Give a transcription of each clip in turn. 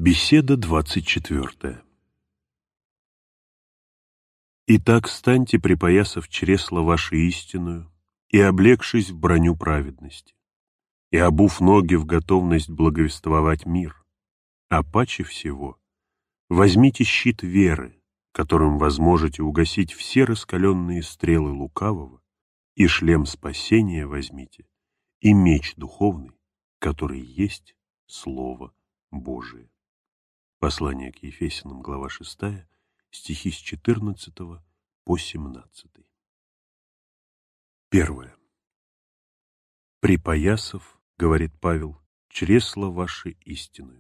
Беседа 24. Итак, станьте, припоясав чресло ваше истинную, и облегшись в броню праведности, и обув ноги в готовность благовествовать мир, а паче всего возьмите щит веры, которым возможете угасить все раскаленные стрелы лукавого, и шлем спасения возьмите, и меч духовный, который есть Слово Божие. Послание к Ефесянам, глава 6, стихи с 14 по 17. 1. «Припоясав, — говорит Павел, — чресло ваше истинную».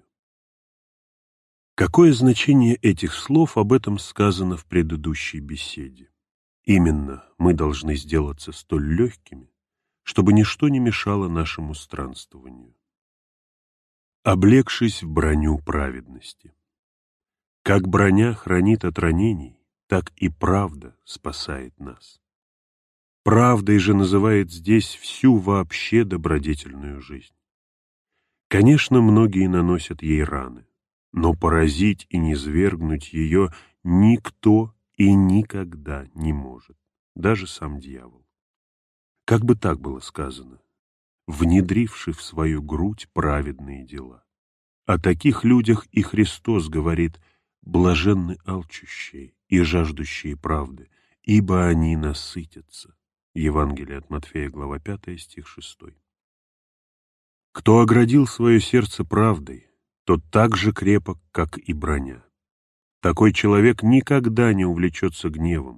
Какое значение этих слов об этом сказано в предыдущей беседе? Именно мы должны сделаться столь легкими, чтобы ничто не мешало нашему странствованию. Облегшись в броню праведности. Как броня хранит от ранений, так и правда спасает нас. Правдой же называет здесь всю вообще добродетельную жизнь. Конечно, многие наносят ей раны, но поразить и низвергнуть ее никто и никогда не может, даже сам дьявол. Как бы так было сказано, внедривший в свою грудь праведные дела. О таких людях и Христос говорит: «Блаженны алчущие и жаждущие правды, ибо они насытятся». Евангелие от Матфея, глава 5, стих 6. Кто оградил свое сердце правдой, тот так же крепок, как и броня. Такой человек никогда не увлечется гневом.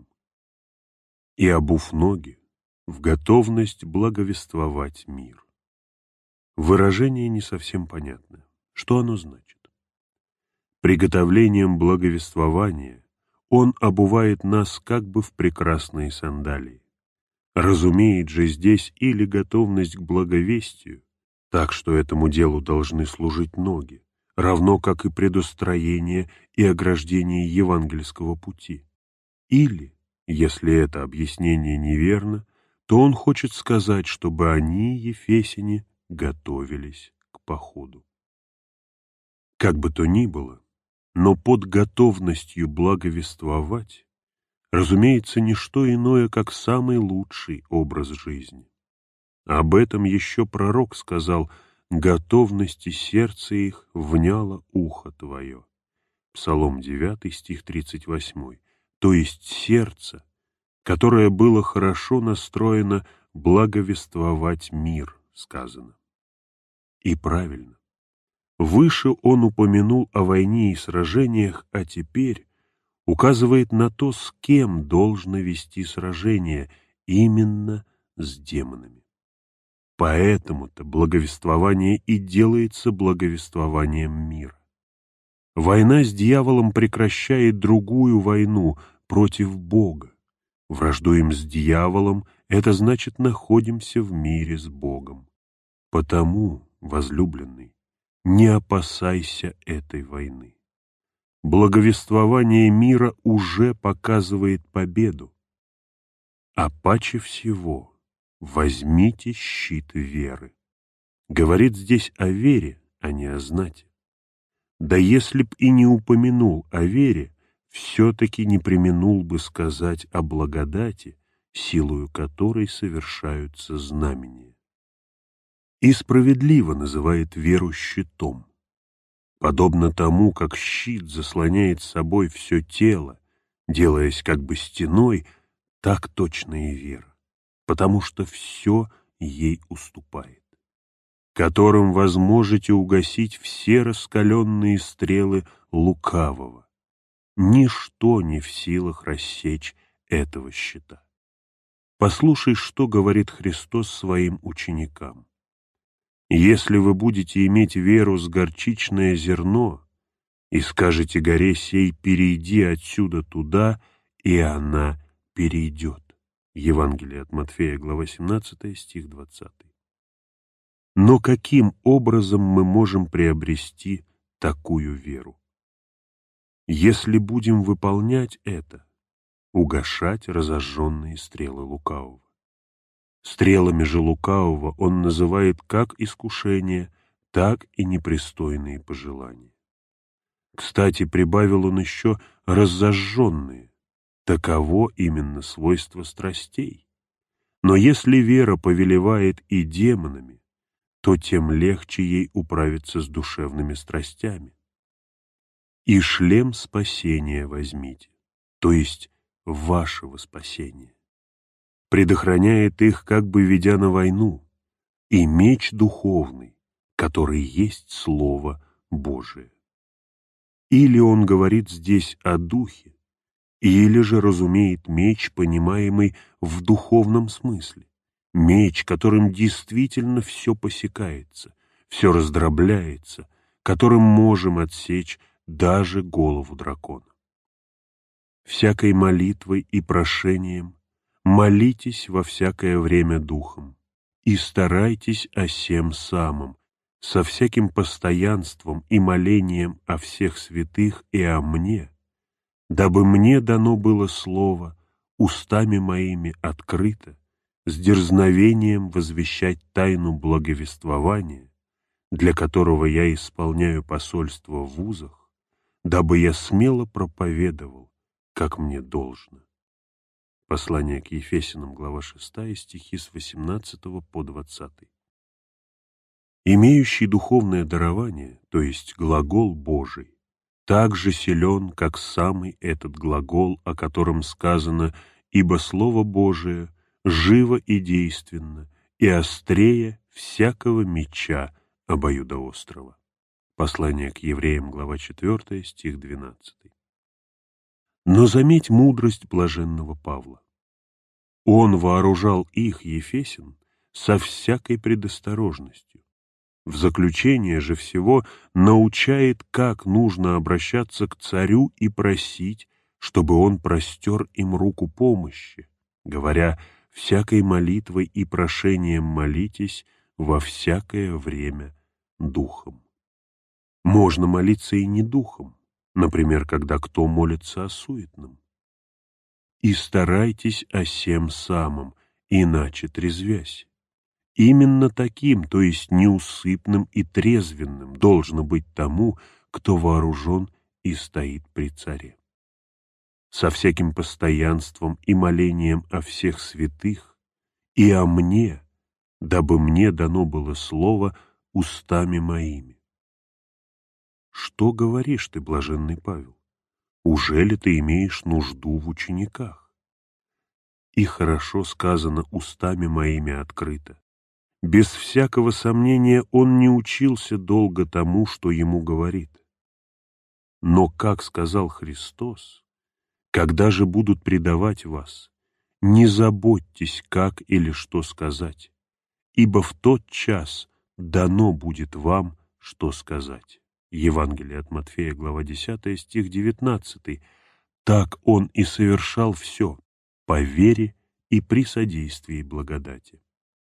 И, обув ноги, в готовность благовествовать мир. Выражение не совсем понятно. Что оно значит? Приготовлением благовествования он обувает нас как бы в прекрасные сандалии. Разумеет же здесь или готовность к благовестию, так что этому делу должны служить ноги, равно как и предустроение и ограждение евангельского пути. Или, если это объяснение неверно, то он хочет сказать, чтобы они, ефесяне, готовились к походу. Как бы то ни было, но под готовностью благовествовать, разумеется, не что иное, как самый лучший образ жизни. Об этом еще пророк сказал: «Готовности сердца их вняло ухо твое». Псалом 9, стих 38, то есть сердце, которое было хорошо настроено благовествовать мир, сказано. И правильно. Выше он упомянул о войне и сражениях, а теперь указывает на то, с кем должно вести сражение, именно с демонами. Поэтому-то благовествование и делается благовествованием мира. Война с дьяволом прекращает другую войну против Бога. Враждуем с дьяволом — это значит, находимся в мире с Богом. Потому, возлюбленный, не опасайся этой войны. Благовествование мира уже показывает победу. А паче всего возьмите щит веры. Говорит здесь о вере, а не о знати. Да если б и не упомянул о вере, все-таки не преминул бы сказать о благодати, силою которой совершаются знамения. И справедливо называет веру щитом. Подобно тому, как щит заслоняет собой все тело, делаясь как бы стеной, так точно и вера, потому что все ей уступает, которым возможете угасить все раскаленные стрелы лукавого. Ничто не в силах рассечь этого щита. Послушай, что говорит Христос своим ученикам. Если вы будете иметь веру с горчичное зерно и скажете горе сей: перейди отсюда туда, и она перейдет. Евангелие от Матфея, глава 17, стих 20. Но каким образом мы можем приобрести такую веру? Если будем выполнять это, угашать разожженные стрелы лукавого. Стрелами же лукавого он называет как искушение, так и непристойные пожелания. Кстати, прибавил он еще разожженные. Таково именно свойство страстей. Но если вера повелевает и демонами, то тем легче ей управиться с душевными страстями. И шлем спасения возьмите, то есть вашего спасения. Предохраняет их, как бы ведя на войну, и меч духовный, который есть Слово Божие. Или он говорит здесь о духе, или же разумеет меч, понимаемый в духовном смысле, меч, которым действительно все посекается, все раздробляется, которым можем отсечь даже голову дракона. Всякой молитвой и прошением молитесь во всякое время духом, и старайтесь о сем самом, со всяким постоянством и молением о всех святых и о мне, дабы мне дано было слово, устами моими открыто, с дерзновением возвещать тайну благовествования, для которого я исполняю посольство в вузах, дабы я смело проповедовал, как мне должно. Послание к Ефесянам, глава 6, стихи с 18 по 20. Имеющий духовное дарование, то есть глагол Божий, так же силен, как самый этот глагол, о котором сказано: «Ибо Слово Божие живо и действенно, и острее всякого меча обоюдоострого». Послание к Евреям, глава 4, стих 12. Но заметь мудрость блаженного Павла. Он вооружал их, ефесян, со всякой предосторожностью. В заключение же всего научает, как нужно обращаться к царю и просить, чтобы он простер им руку помощи, говоря: «Всякой молитвой и прошением молитесь во всякое время духом». Можно молиться и не духом, например, когда кто молится о суетном. «И старайтесь о сем самом, иначе трезвясь». Именно таким, то есть неусыпным и трезвенным, должно быть тому, кто вооружен и стоит при царе. Со всяким постоянством и молением о всех святых и о мне, дабы мне дано было слово устами моими. Что говоришь ты, блаженный Павел? Ужели ты имеешь нужду в учениках? И хорошо сказано устами моими открыто. Без всякого сомнения он не учился долго тому, что ему говорит. Но, как сказал Христос, когда же будут предавать вас, не заботьтесь, как или что сказать, ибо в тот час дано будет вам, что сказать. Евангелие от Матфея, глава 10, стих 19. Так он и совершал все по вере и при содействии благодати.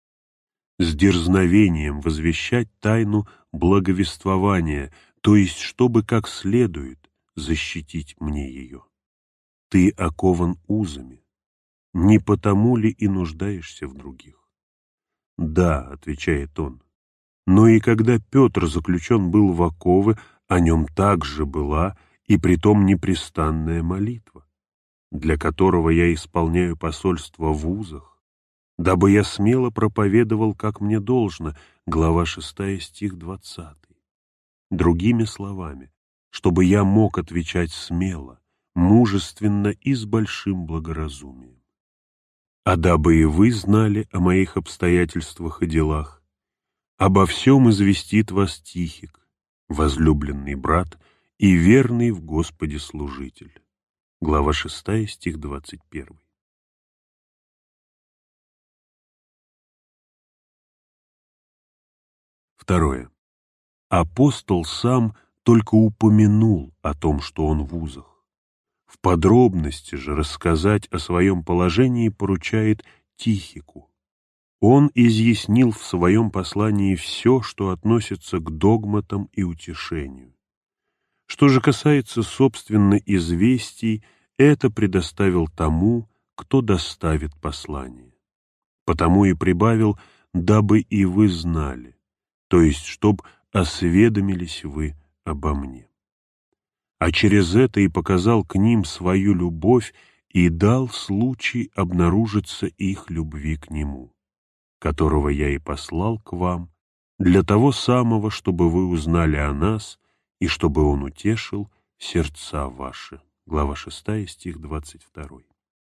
С дерзновением возвещать тайну благовествования, то есть чтобы как следует защитить мне ее. Ты окован узами, не потому ли и нуждаешься в других? Да, отвечает он, но и когда Петр заключен был в оковы, о нем также была и притом непрестанная молитва, для которого я исполняю посольство в узах, дабы я смело проповедовал, как мне должно, глава 6, стих 20. Другими словами, чтобы я мог отвечать смело, мужественно и с большим благоразумием. А дабы и вы знали о моих обстоятельствах и делах, обо всем известит вас Тихик, возлюбленный брат и верный в Господе служитель. Глава 6, стих 21. Второе. Апостол сам только упомянул о том, что он в узах. В подробности же рассказать о своем положении поручает Тихику. Он изъяснил в своем послании все, что относится к догматам и утешению. Что же касается, собственно, известий, это предоставил тому, кто доставит послание. Потому и прибавил: «дабы и вы знали», то есть, чтоб осведомились вы обо мне. а через это и показал к ним свою любовь и дал случай обнаружиться их любви к Нему, которого я и послал к вам, для того самого, чтобы вы узнали о нас и чтобы Он утешил сердца ваши». Глава 6, стих 22.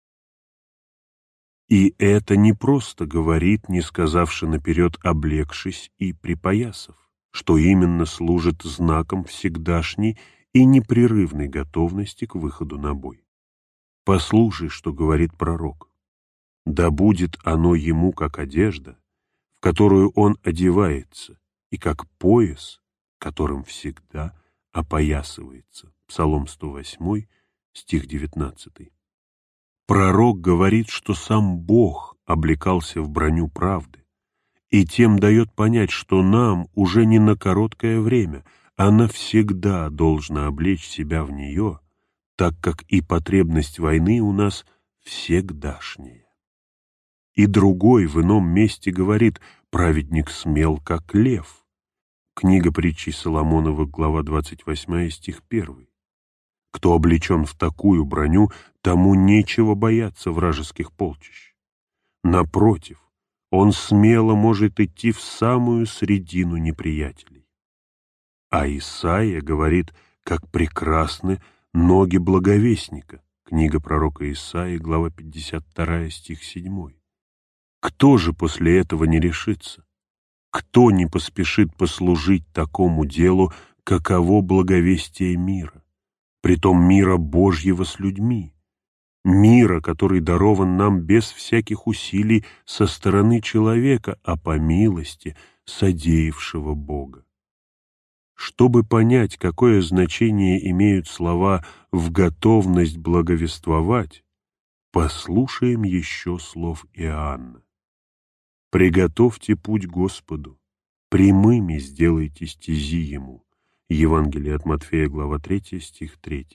И это не просто говорит, не сказавши наперед, облегшись и припоясав, что именно служит знаком всегдашней и непрерывной готовности к выходу на бой. Послушай, что говорит пророк. «Да будет оно ему, как одежда, в которую он одевается, и как пояс, которым всегда опоясывается». Псалом 108, стих 19. Пророк говорит, что сам Бог облекался в броню правды, и тем дает понять, что нам уже не на короткое время, а навсегда должно облечь себя в нее, так как и потребность войны у нас всегдашняя. И другой в ином месте говорит: «Праведник смел, как лев». Книга притчей Соломоновых, глава 28, стих 1. Кто облечен в такую броню, тому нечего бояться вражеских полчищ. Напротив, он смело может идти в самую средину неприятелей. А Исаия говорит, как прекрасны ноги благовестника. Книга пророка Исаии, глава 52, стих 7. Кто же после этого не решится? Кто не поспешит послужить такому делу, каково благовестие мира? Притом мира Божьего с людьми, мира, который дарован нам без всяких усилий со стороны человека, а по милости содеявшего Бога. Чтобы понять, какое значение имеют слова «в готовность благовествовать», послушаем еще слов Иоанна. «Приготовьте путь Господу, прямыми сделайте стези Ему». Евангелие от Матфея, глава 3, стих 3.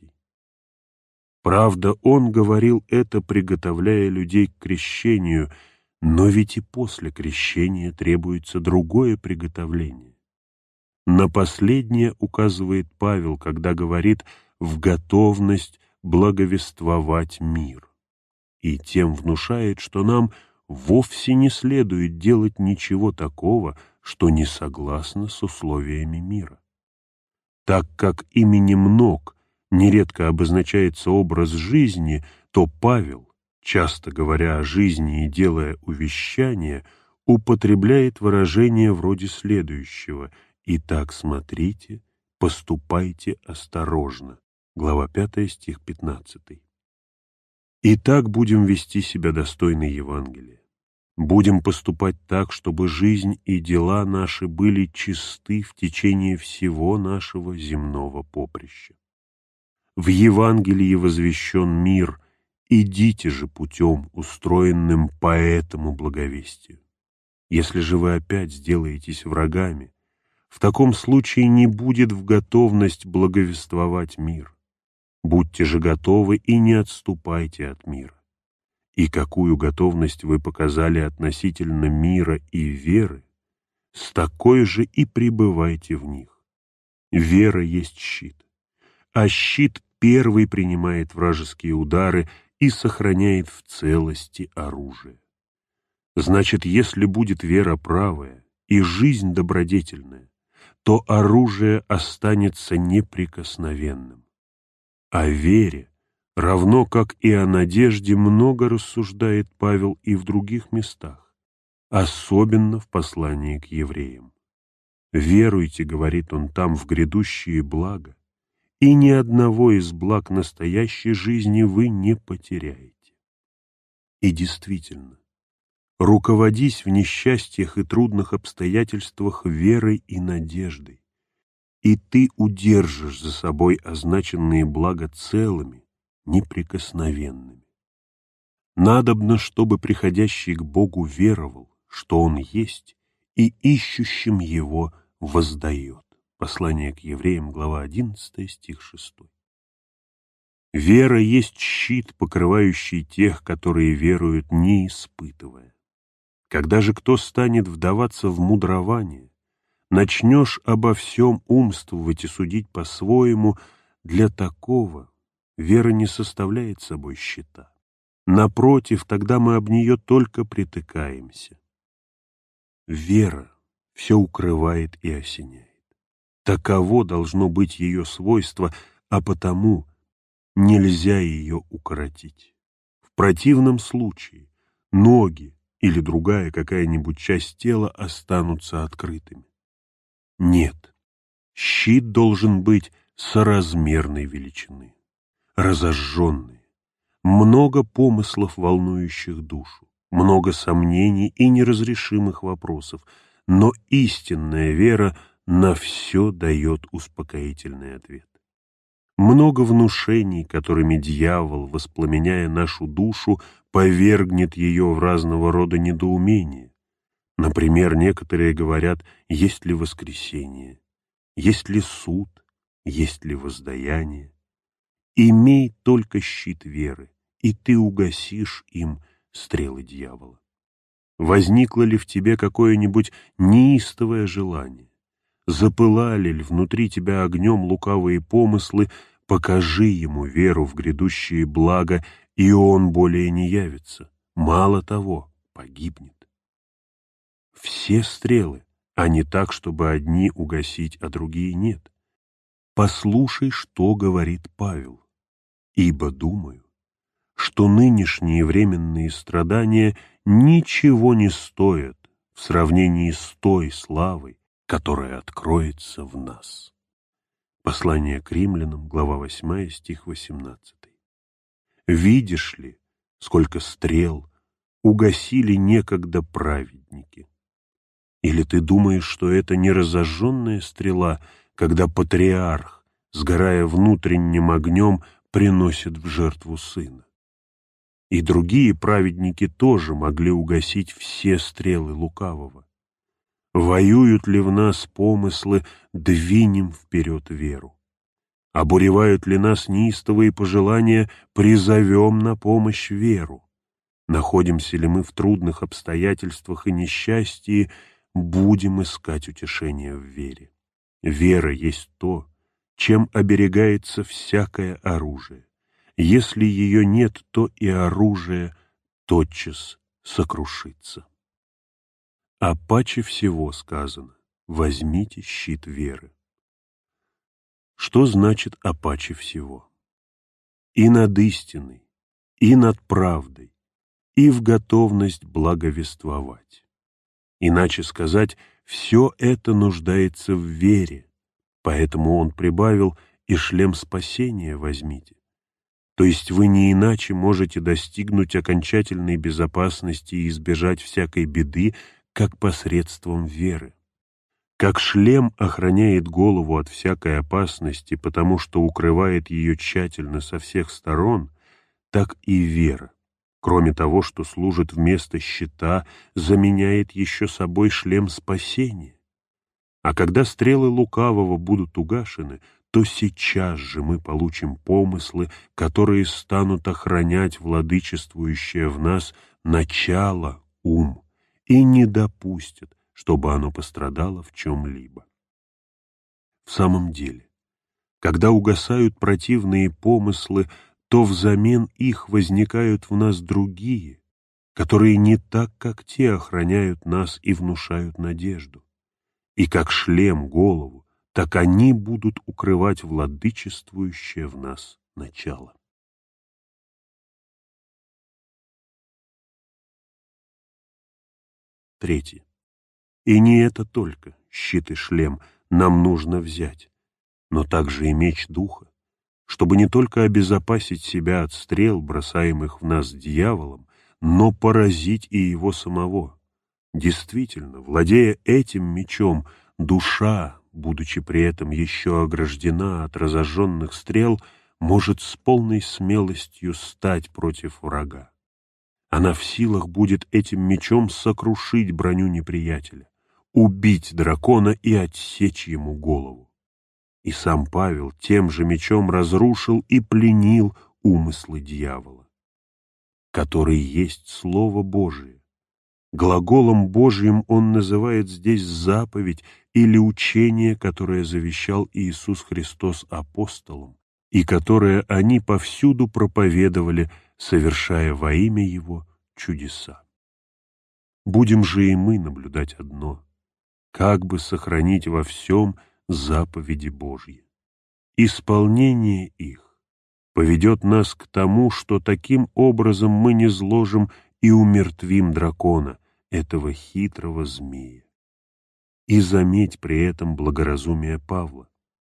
Правда, он говорил это, приготовляя людей к крещению, но ведь и после крещения требуется другое приготовление. На последнее указывает Павел, когда говорит «в готовность благовествовать мир», и тем внушает, что нам вовсе не следует делать ничего такого, что не согласно с условиями мира. Так как именем ног нередко обозначается образ жизни, то Павел, часто говоря о жизни и делая увещания, употребляет выражение вроде следующего: «Итак, смотрите, поступайте осторожно». Глава 5, стих 15. Итак, будем вести себя достойно Евангелия. Будем поступать так, чтобы жизнь и дела наши были чисты в течение всего нашего земного поприща. В Евангелии возвещен мир, идите же путем, устроенным по этому благовестию. Если же вы опять сделаетесь врагами, в таком случае не будет в готовность благовествовать мир. Будьте же готовы и не отступайте от мира. И какую готовность вы показали относительно мира и веры, с такой же и пребывайте в них. Вера есть щит, а щит первый принимает вражеские удары и сохраняет в целости оружие. Значит, если будет вера правая и жизнь добродетельная, то оружие останется неприкосновенным. О вере, равно как и о надежде, много рассуждает Павел и в других местах, особенно в послании к евреям. «Веруйте, — говорит он там, — в грядущие блага, и ни одного из благ настоящей жизни вы не потеряете». И действительно, руководись в несчастьях и трудных обстоятельствах верой и надеждой, и ты удержишь за собой означенные блага целыми, неприкосновенными. Надобно, чтобы приходящий к Богу веровал, что Он есть, и ищущим Его воздает. Послание к евреям, глава 11, стих 6. Вера есть щит, покрывающий тех, которые веруют, не испытывая. Когда же кто станет вдаваться в мудрование, начнешь обо всем умствовать и судить по-своему, для такого вера не составляет собой щита. Напротив, тогда мы об нее только притыкаемся. Вера все укрывает и осеняет. Таково должно быть ее свойство, а потому нельзя ее укоротить. В противном случае ноги или другая какая-нибудь часть тела останутся открытыми. Нет, щит должен быть соразмерной величины, разожженный, много помыслов, волнующих душу, много сомнений и неразрешимых вопросов, но истинная вера на все дает успокоительный ответ. Много внушений, которыми дьявол, воспламеняя нашу душу, повергнет ее в разного рода недоумения. Например, некоторые говорят, есть ли воскресение, есть ли суд, есть ли воздаяние. Имей только щит веры, и ты угасишь им стрелы дьявола. Возникло ли в тебе какое-нибудь неистовое желание? Запылали ли внутри тебя огнем лукавые помыслы? Покажи ему веру в грядущие блага, и он более не явится. Мало того, погибнет. Все стрелы, а не так, чтобы одни угасить, а другие нет. Послушай, что говорит Павел. Ибо думаю, что нынешние временные страдания ничего не стоят в сравнении с той славой, которая откроется в нас. Послание к римлянам, глава 8, стих 18. Видишь ли, сколько стрел угасили некогда праведники? Или ты думаешь, что это не разожженная стрела, когда патриарх, сгорая внутренним огнем, приносит в жертву сына? И другие праведники тоже могли угасить все стрелы лукавого. Воюют ли в нас помыслы, двинем вперед веру? Обуревают ли нас неистовые пожелания, призовем на помощь веру? Находимся ли мы в трудных обстоятельствах и несчастье, будем искать утешение в вере. Вера есть то, чем оберегается всякое оружие. Если ее нет, то и оружие тотчас сокрушится. А паче всего сказано: возьмите щит веры. Что значит «а паче всего»? И над истиной, и над правдой, и в готовность благовествовать. Иначе сказать, все это нуждается в вере, поэтому он прибавил: и шлем спасения возьмите. То есть вы не иначе можете достигнуть окончательной безопасности и избежать всякой беды, как посредством веры. Как шлем охраняет голову от всякой опасности, потому что укрывает ее тщательно со всех сторон, так и вера, кроме того, что служит вместо щита, заменяет еще собой шлем спасения. А когда стрелы лукавого будут угашены, то сейчас же мы получим помыслы, которые станут охранять владычествующее в нас начало, ум, и не допустят, чтобы оно пострадало в чем-либо. В самом деле, когда угасают противные помыслы, то взамен их возникают в нас другие, которые не так, как те, охраняют нас и внушают надежду. И как шлем голову, так они будут укрывать владычествующее в нас начало. Третье. И не это только, щит и шлем, нам нужно взять, но также и меч духа, чтобы не только обезопасить себя от стрел, бросаемых в нас дьяволом, но поразить и его самого. Действительно, владея этим мечом, душа, будучи при этом еще ограждена от разожженных стрел, может с полной смелостью стать против врага. Она в силах будет этим мечом сокрушить броню неприятеля, убить дракона и отсечь ему голову. И сам Павел тем же мечом разрушил и пленил умыслы дьявола, который есть Слово Божие. Глаголом Божьим он называет здесь заповедь или учение, которое завещал Иисус Христос апостолам, и которое они повсюду проповедовали, совершая во имя Его чудеса. Будем же и мы наблюдать одно, как бы сохранить во всем заповеди Божьи. Исполнение их поведет нас к тому, что таким образом мы низложим и умертвим дракона, этого хитрого змея. И заметь при этом благоразумие Павла.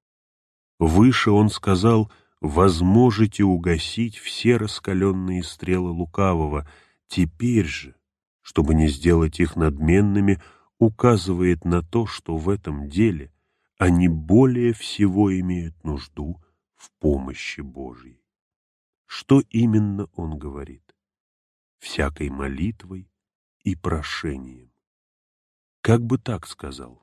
Выше он сказал: «Возможете угасить все раскаленные стрелы лукавого». Теперь же, чтобы не сделать их надменными, указывает на то, что в этом деле они более всего имеют нужду в помощи Божьей. Что именно он говорит? Всякой молитвой и прошением. Как бы так сказал: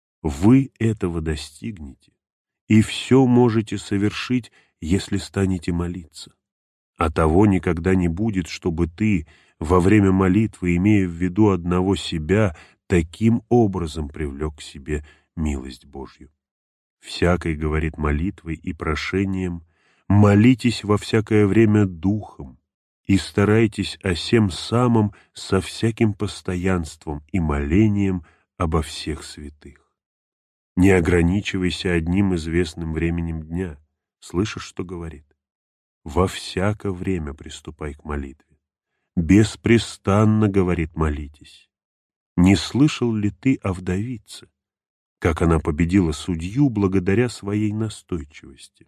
вы этого достигнете, и все можете совершить, если станете молиться. А того никогда не будет, чтобы ты во время молитвы, имея в виду одного себя, таким образом привлек к себе милость Божью. Всякой, говорит, молитвой и прошением, молитесь во всякое время духом и старайтесь о сем самом со всяким постоянством и молением обо всех святых. Не ограничивайся одним известным временем дня. Слышишь, что говорит? Во всякое время приступай к молитве. Беспрестанно, говорит, молитесь. Не слышал ли ты о вдовице, как она победила судью благодаря своей настойчивости?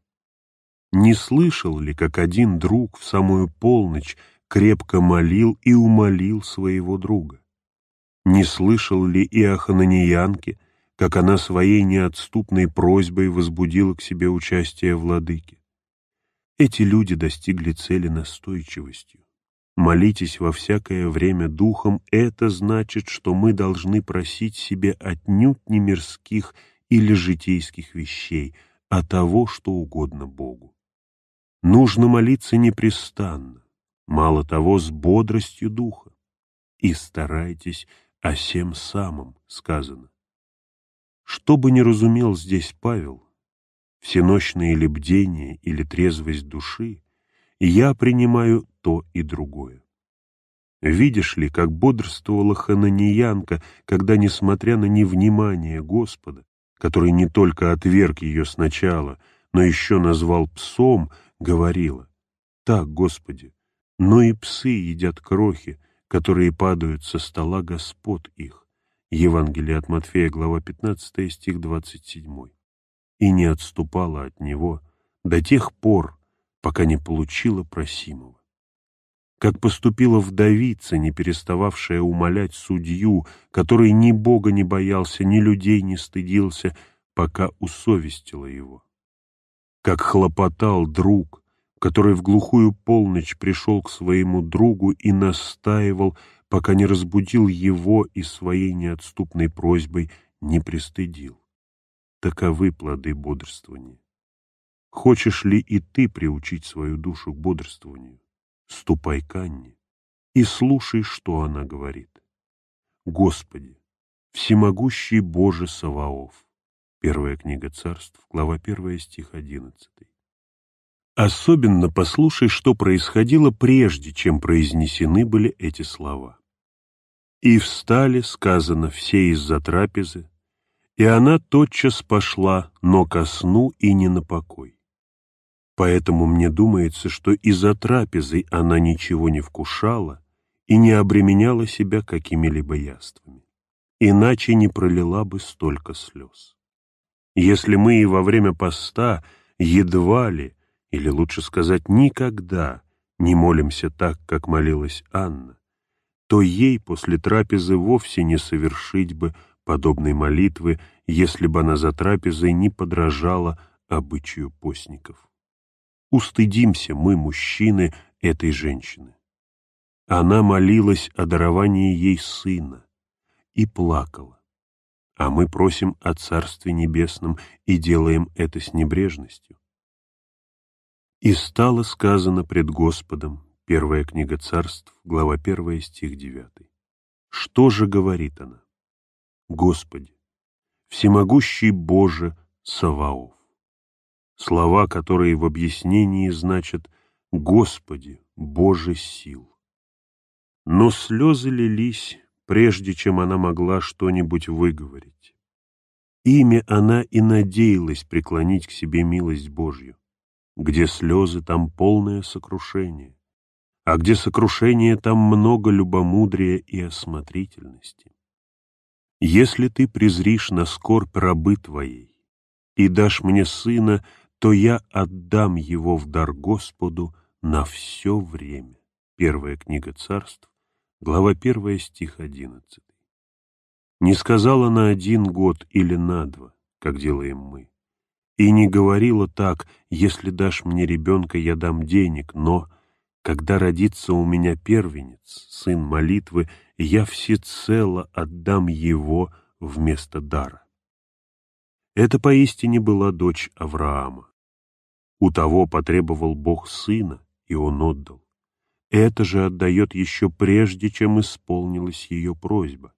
Не слышал ли, как один друг в самую полночь крепко молил и умолил своего друга? Не слышал ли и о хананиянке, как она своей неотступной просьбой возбудила к себе участие владыки? Эти люди достигли цели настойчивостью. Молитесь во всякое время духом — это значит, что мы должны просить себе отнюдь не мирских или житейских вещей, а того, что угодно Богу. Нужно молиться непрестанно, мало того, с бодростью духа. И старайтесь о сем самом, сказано. Что бы ни разумел здесь Павел, всенощное ли бдение или трезвость души, я принимаю то и другое. Видишь ли, как бодрствовала хананиянка, когда, несмотря на невнимание Господа, который не только отверг ее сначала, но еще назвал псом, говорила: «Так, Господи, но и псы едят крохи, которые падают со стола господ их». Евангелие от Матфея, глава 15, стих 27. И не отступала от него до тех пор, пока не получила просимого. Как поступила вдовица, не перестававшая умолять судью, который ни Бога не боялся, ни людей не стыдился, пока усовестила его. Как хлопотал друг, который в глухую полночь пришел к своему другу и настаивал, пока не разбудил его и своей неотступной просьбой не пристыдил. Таковы плоды бодрствования. Хочешь ли и ты приучить свою душу к бодрствованию? Ступай к Анне и слушай, что она говорит. Господи, всемогущий Боже Саваоф. Первая книга Царств, глава 1, стих 11. Особенно послушай, что происходило прежде, чем произнесены были эти слова. «И встали, сказано, все из-за трапезы, и она тотчас пошла, но ко сну и не на покой. Поэтому мне думается, что и за трапезой она ничего не вкушала и не обременяла себя какими-либо яствами, иначе не пролила бы столько слез. Если мы и во время поста едва ли, или лучше сказать, никогда не молимся так, как молилась Анна, то ей после трапезы вовсе не совершить бы подобной молитвы, если бы она за трапезой не подражала обычаю постников. Устыдимся мы, мужчины, этой женщины. Она молилась о даровании ей сына и плакала, а мы просим о Царстве Небесном и делаем это с небрежностью. «И стало сказано пред Господом», первая книга Царств, глава 1, стих 9. Что же говорит она? Господи, всемогущий Боже Саваоф, слова, которые в объяснении значат «Господи, Боже сил». Но слезы лились, прежде чем она могла что-нибудь выговорить. Ими она и надеялась преклонить к себе милость Божью. Где слезы, там полное сокрушение, а где сокрушение, там много любомудрия и осмотрительности. Если ты презришь на скорбь рабы твоей и дашь мне сына, то я отдам его в дар Господу на все время. Первая книга Царств, глава 1, стих 11. Не сказала на 1 год или на 2, как делаем мы, и не говорила так: если дашь мне ребенка, я дам денег, но когда родится у меня первенец, сын молитвы, я всецело отдам его вместо дара. Это поистине была дочь Авраама. У того потребовал Бог сына, и он отдал. Это же отдает еще прежде, чем исполнилась ее просьба.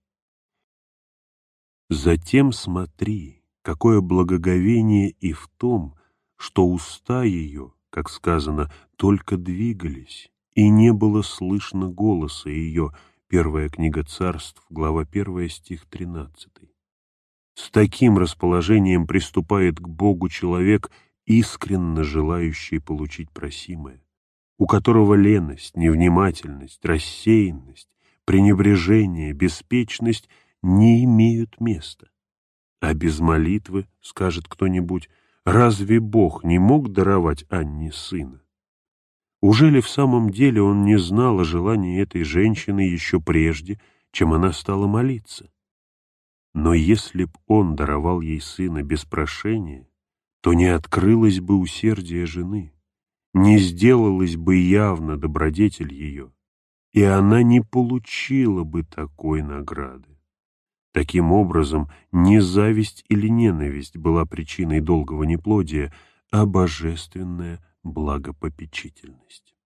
Затем смотри, какое благоговение и в том, что уста ее, как сказано, только двигались, и не было слышно голоса ее. Первая книга Царств, глава 1, стих 13. С таким расположением приступает к Богу человек, искренне желающий получить просимое, у которого леность, невнимательность, рассеянность, пренебрежение, беспечность не имеют места. А без молитвы, скажет кто-нибудь, разве Бог не мог даровать Анне сына? Уже ли в самом деле он не знал о желании этой женщины еще прежде, чем она стала молиться? Но если б он даровал ей сына без прошения, то не открылось бы усердие жены, не сделалась бы явно добродетель ее, и она не получила бы такой награды. Таким образом, не зависть или ненависть была причиной долгого неплодия, а божественная благопопечительность.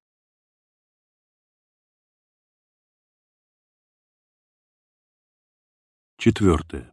Четвертое.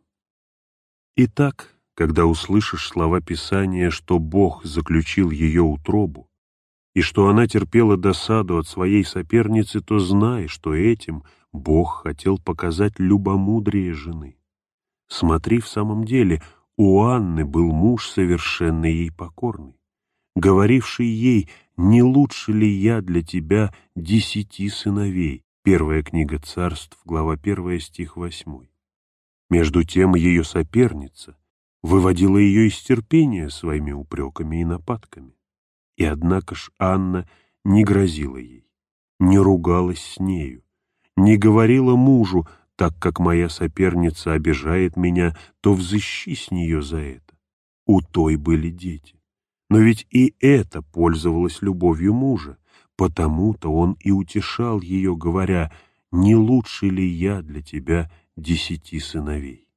Итак, когда услышишь слова Писания, что Бог заключил ее утробу, и что она терпела досаду от своей соперницы, то знай, что этим Бог хотел показать любомудрие жены. Смотри, в самом деле, у Анны был муж совершенно ей покорный, говоривший ей: «Не лучше ли я для тебя 10 сыновей?» Первая книга Царств, глава 1, стих 8. Между тем ее соперница выводила ее из терпения своими упреками и нападками. И однако ж Анна не грозила ей, не ругалась с нею, не говорила мужу: «Так как моя соперница обижает меня, то взыщи с нее за это». У той были дети. Но ведь и это пользовалось любовью мужа, потому-то он и утешал ее, говоря: «Не лучше ли я для тебя 10 сыновей?»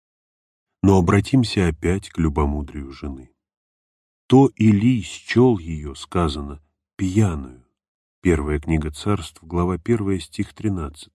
Но обратимся опять к любомудрию жены. То Илий счел ее, сказано, пьяную. Первая книга Царств, глава 1, стих 13.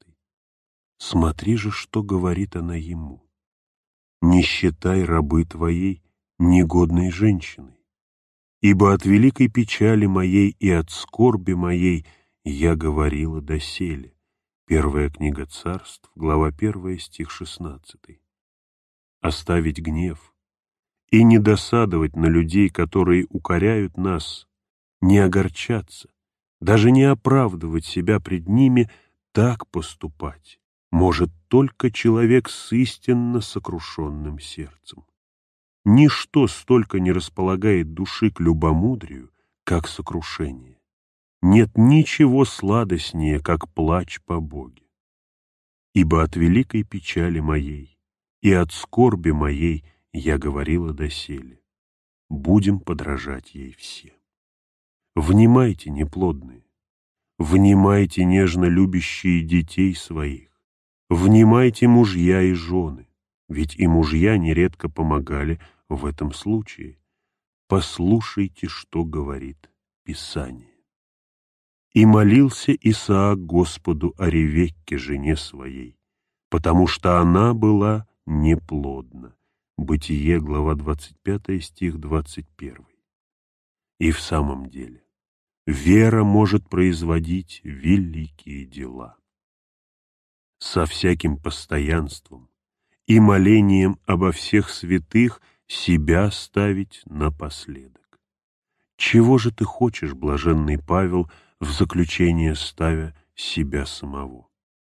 Смотри же, что говорит она ему: «Не считай рабы твоей негодной женщиной, ибо от великой печали моей и от скорби моей я говорила доселе». Первая книга Царств, глава 1, стих 16. Оставить гнев и не досадовать на людей, которые укоряют нас, не огорчаться, даже не оправдывать себя пред ними, так поступать может только человек с истинно сокрушенным сердцем. Ничто столько не располагает души к любомудрию, как сокрушение. Нет ничего сладостнее, как плач по Боге. Ибо от великой печали моей и от скорби моей я говорила доселе. Будем подражать ей все. Внимайте, неплодные, внимайте, нежно любящие детей своих, внимайте, мужья и жены, ведь и мужья нередко помогали в этом случае. Послушайте, что говорит Писание. «И молился Исаак Господу о Ревекке, жене своей, потому что она была неплодна». Бытие, глава 25, стих 21. И в самом деле, вера может производить великие дела. Со всяким постоянством и молением обо всех святых себя ставить напоследок. Чего же ты хочешь, блаженный Павел, в заключение ставя себя самого?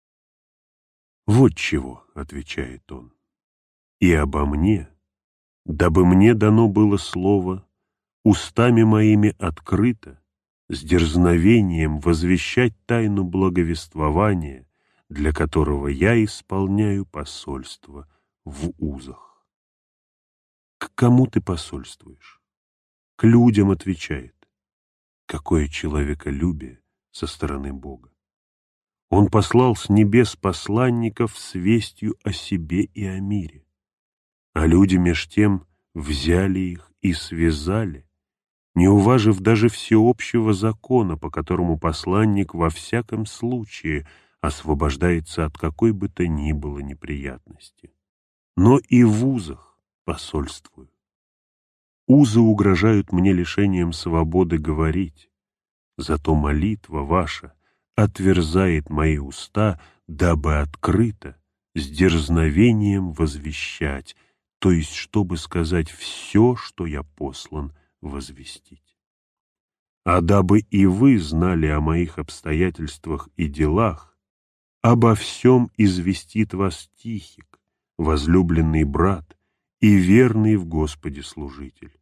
«Вот чего», — отвечает он, — «и обо мне, дабы мне дано было слово, устами моими открыто, с дерзновением возвещать тайну благовествования, для которого я исполняю посольство в узах». К кому ты посольствуешь? К людям, отвечает. Какое человеколюбие со стороны Бога! Он послал с небес посланников с вестью о себе и о мире, а люди меж тем взяли их и связали, не уважив даже всеобщего закона, по которому посланник во всяком случае освобождается от какой бы то ни было неприятности. Но и в узах посольствую. Узы угрожают мне лишением свободы говорить, зато молитва ваша отверзает мои уста, дабы открыто, с дерзновением возвещать, то есть чтобы сказать все, что я послан возвестить. А дабы и вы знали о моих обстоятельствах и делах, обо всем известит вас Тихик, возлюбленный брат и верный в Господе служитель.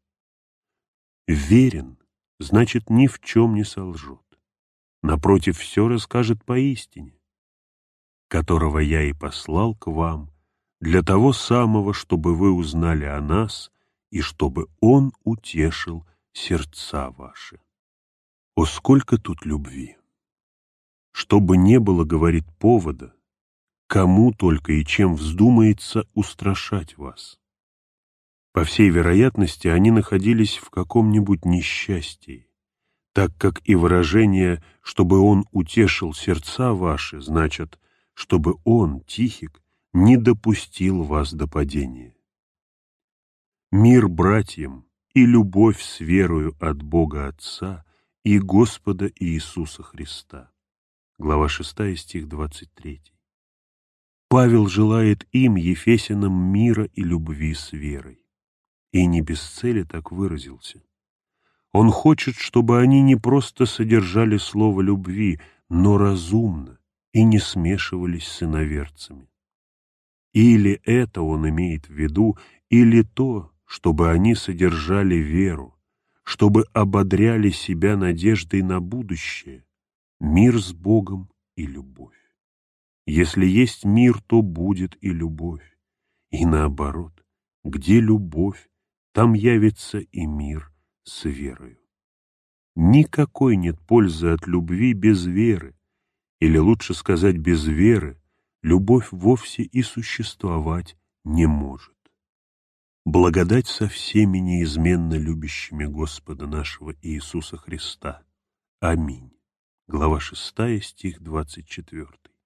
Верен, значит, ни в чем не солжет. Напротив, все расскажет поистине, которого я и послал к вам, для того самого, чтобы вы узнали о нас и чтобы он утешил сердца ваши. О, сколько тут любви! Чтобы не было, говорит, повода, кому только и чем вздумается устрашать вас. По всей вероятности, они находились в каком-нибудь несчастье, так как и выражение «чтобы он утешил сердца ваши» значит, чтобы он, Тихик, не допустил вас до падения. Мир братьям и любовь с верою от Бога Отца и Господа Иисуса Христа. Глава 6, стих 23. Павел желает им, ефесянам, мира и любви с верой. И не без цели так выразился. Он хочет, чтобы они не просто содержали слово любви, но разумно и не смешивались с иноверцами. Или это он имеет в виду, или то, чтобы они содержали веру, чтобы ободряли себя надеждой на будущее, мир с Богом и любовь. Если есть мир, то будет и любовь. И наоборот, где любовь, там явится и мир с верою. Никакой нет пользы от любви без веры, или лучше сказать, без веры любовь вовсе и существовать не может. Благодать со всеми неизменно любящими Господа нашего Иисуса Христа. Аминь. Глава 6, стих 24.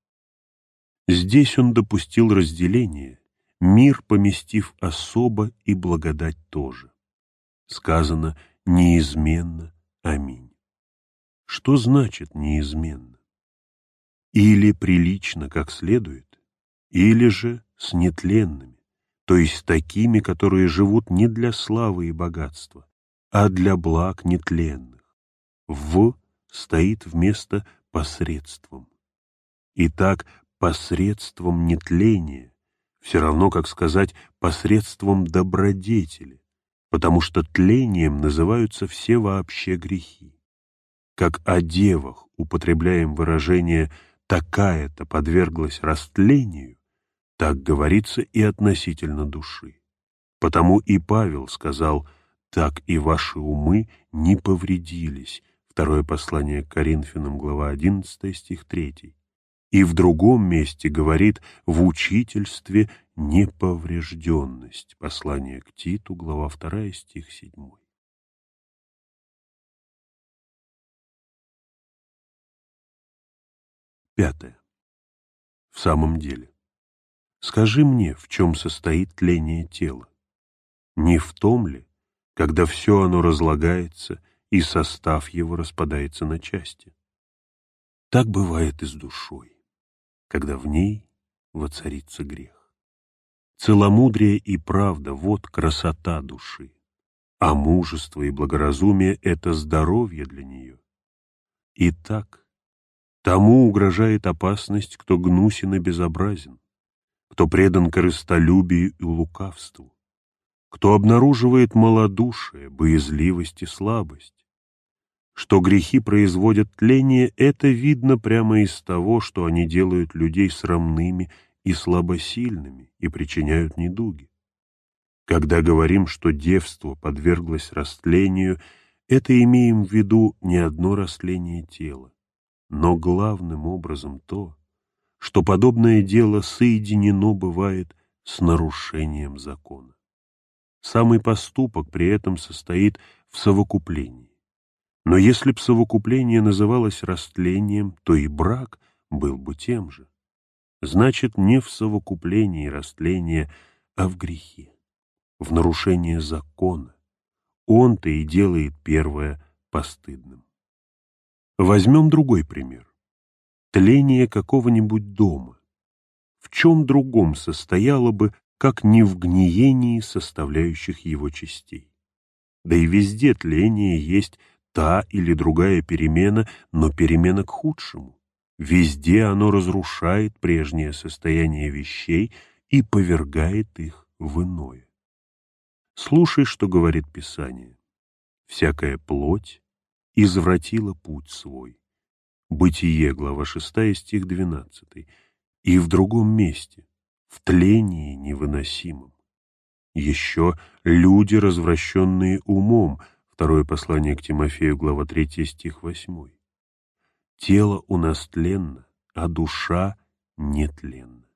Здесь он допустил разделение, мир поместив особо и благодать тоже. Сказано неизменно. Аминь. Что значит неизменно? Или прилично, как следует, или же с нетленными, то есть такими, которые живут не для славы и богатства, а для благ нетленных. «В» стоит вместо «посредством». Итак, посредством нетления, все равно, как сказать, посредством добродетели, потому что тлением называются все вообще грехи. Как о девах употребляем выражение «такая-то подверглась растлению», так говорится и относительно души. Потому и Павел сказал: «Так и ваши умы не повредились». Второе послание к Коринфянам, глава 11, стих 3. И в другом месте говорит в учительстве неповрежденность. Послание к Титу, глава 2, стих 7. Пятое. В самом деле, скажи мне, в чем состоит тление тела? Не в том ли, когда все оно разлагается и состав его распадается на части. Так бывает и с душой, когда в ней воцарится грех. Целомудрие и правда — вот красота души, а мужество и благоразумие — это здоровье для нее. Итак, тому угрожает опасность, кто гнусен и безобразен, кто предан корыстолюбию и лукавству, кто обнаруживает малодушие, боязливость и слабость. Что грехи производят тление, это видно прямо из того, что они делают людей срамными и слабосильными и причиняют недуги. Когда говорим, что девство подверглось растлению, это имеем в виду не одно растление тела, но главным образом то, что подобное дело соединено бывает с нарушением закона. Самый поступок при этом состоит в совокуплении. Но если б совокупление называлось растлением, то и брак был бы тем же. Значит, не в совокуплении растления, а в грехе, в нарушении закона. Он-то и делает первое постыдным. Возьмем другой пример. Тление какого-нибудь дома. В чем другом состояло бы, как не в гниении составляющих его частей? Да и везде тление есть та или другая перемена, но перемена к худшему. Везде оно разрушает прежнее состояние вещей и повергает их в иное. Слушай, что говорит Писание. «Всякая плоть извратила путь свой». Бытие, глава 6, стих 12. И в другом месте, в тлении невыносимом. Еще люди, развращенные умом, Второе послание к Тимофею, глава 3, стих 8. Тело у нас тленно, а душа нетленна.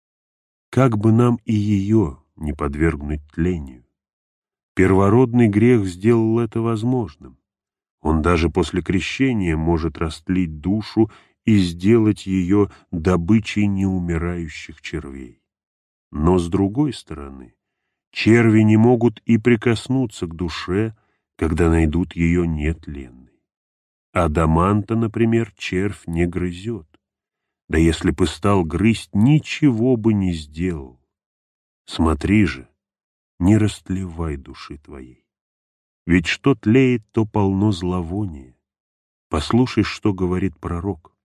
Как бы нам и ее не подвергнуть тлению? Первородный грех сделал это возможным. Он даже после крещения может растлить душу и сделать ее добычей неумирающих червей. Но с другой стороны, черви не могут и прикоснуться к душе, когда найдут ее нетленной. Адаманта, например, червь не грызет. Да если бы стал грызть, ничего бы не сделал. Смотри же, не растлевай души твоей. Ведь что тлеет, то полно зловония. Послушай, что говорит пророк.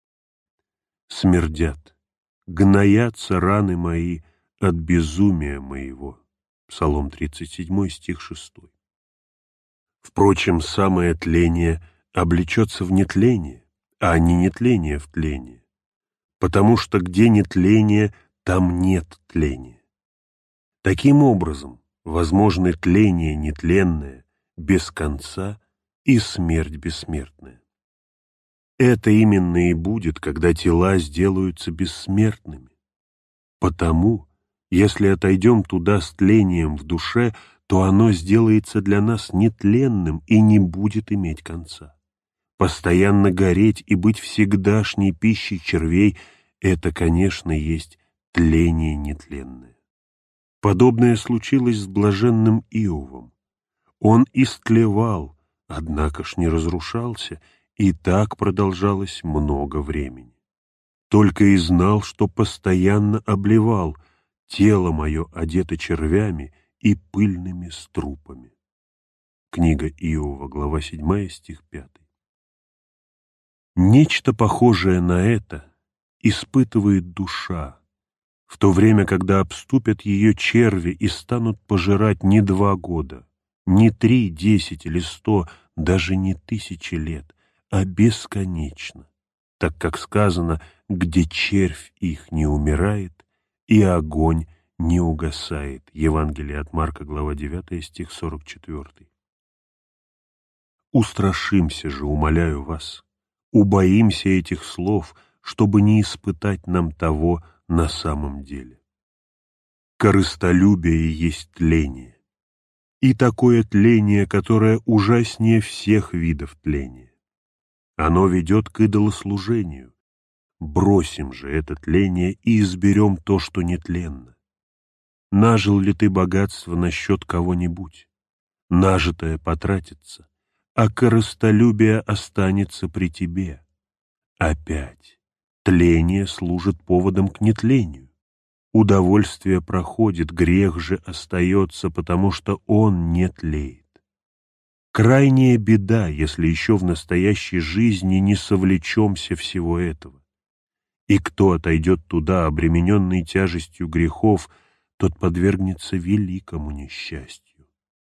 «Смердят, гноятся раны мои от безумия моего». Псалом 37, стих 6. Впрочем, самое тление облечется в нетление, а не нетление в тление, потому что где нетление, там нет тления. Таким образом, возможны тление нетленное, без конца, и смерть бессмертная. Это именно и будет, когда тела сделаются бессмертными. Потому, если отойдем туда с тлением в душе, то оно сделается для нас нетленным и не будет иметь конца. Постоянно гореть и быть всегдашней пищей червей — это, конечно, есть тление нетленное. Подобное случилось с блаженным Иовом. Он истлевал, однако ж не разрушался, и так продолжалось много времени. Только и знал, что постоянно обливал: тело мое одето червями и пыльными струпами. Книга Иова, глава 7, стих 5. Нечто похожее на это испытывает душа, в то время, когда обступят ее черви и станут пожирать не 2 года, не 3, 10 или 100, даже не 1000 лет, а бесконечно, так как сказано, где червь их не умирает и огонь не угасает. Евангелие от Марка, глава 9, стих 44. Устрашимся же, умоляю вас, убоимся этих слов, чтобы не испытать нам того на самом деле. Корыстолюбие есть тление, и такое тление, которое ужаснее всех видов тления. Оно ведет к идолослужению. Бросим же это тление и изберем то, что нетленно. Нажил ли ты богатство насчет кого-нибудь? Нажитое потратится, а корыстолюбие останется при тебе. Опять тление служит поводом к нетлению. Удовольствие проходит, грех же остается, потому что он не тлеет. Крайняя беда, если еще в настоящей жизни не совлечемся всего этого. И кто отойдет туда, обремененный тяжестью грехов, тот подвергнется великому несчастью.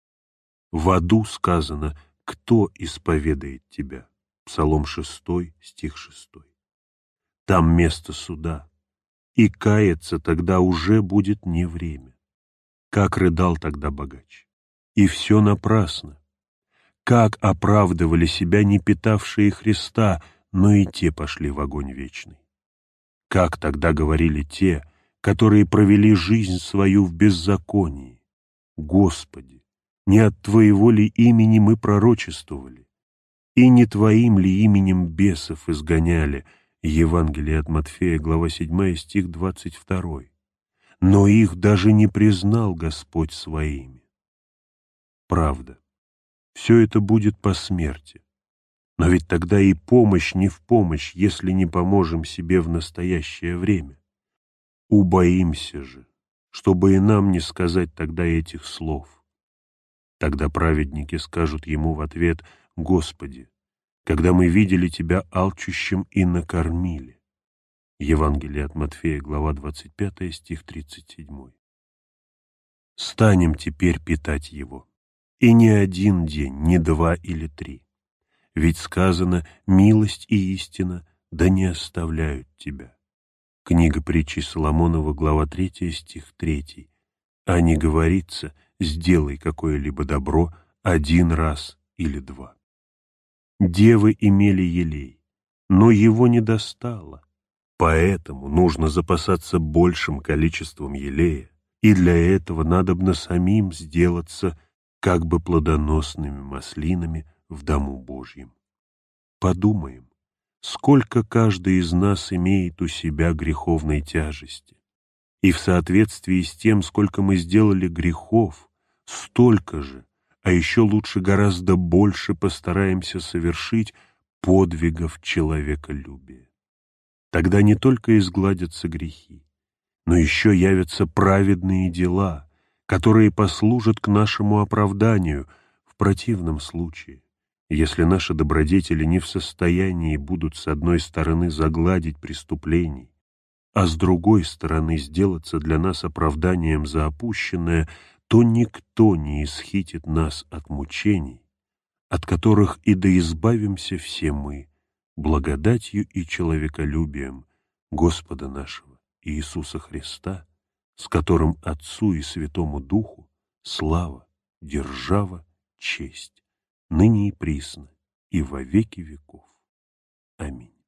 В аду сказано: «Кто исповедает тебя?» Псалом 6, стих 6. Там место суда, и каяться тогда уже будет не время. Как рыдал тогда богач! И все напрасно. Как оправдывали себя не питавшие Христа, но и те пошли в огонь вечный. Как тогда говорили те, которые провели жизнь свою в беззаконии: «Господи, не от Твоего ли имени мы пророчествовали? И не Твоим ли именем бесов изгоняли?» Евангелие от Матфея, глава 7, стих 22. «Но их даже не признал Господь своими». Правда, все это будет по смерти. Но ведь тогда и помощь не в помощь, если не поможем себе в настоящее время. Убоимся же, чтобы и нам не сказать тогда этих слов. Тогда праведники скажут ему в ответ: «Господи, когда мы видели Тебя алчущим и накормили». Евангелие от Матфея, глава 25, стих 37. Станем теперь питать Его. И не один день, не 2 или 3. Ведь сказано: «Милость и истина да не оставляют тебя». Книга притчи Соломонова, глава 3, стих 3. А не говорится: «Сделай какое-либо добро 1 раз или 2». Девы имели елей, но его не достало. Поэтому нужно запасаться большим количеством елея, и для этого надобно самим сделаться как бы плодоносными маслинами в дому Божьем. Подумаем, сколько каждый из нас имеет у себя греховной тяжести, и в соответствии с тем, сколько мы сделали грехов, столько же, а еще лучше гораздо больше постараемся совершить подвигов человеколюбия. Тогда не только изгладятся грехи, но еще явятся праведные дела, которые послужат к нашему оправданию. В противном случае, если наши добродетели не в состоянии будут с одной стороны загладить преступлений, а с другой стороны сделаться для нас оправданием за опущенное, то никто не исхитит нас от мучений, от которых и да избавимся все мы, благодатью и человеколюбием Господа нашего Иисуса Христа, с которым Отцу и Святому Духу слава, держава, честь, ныне и присно, и во веки веков. Аминь.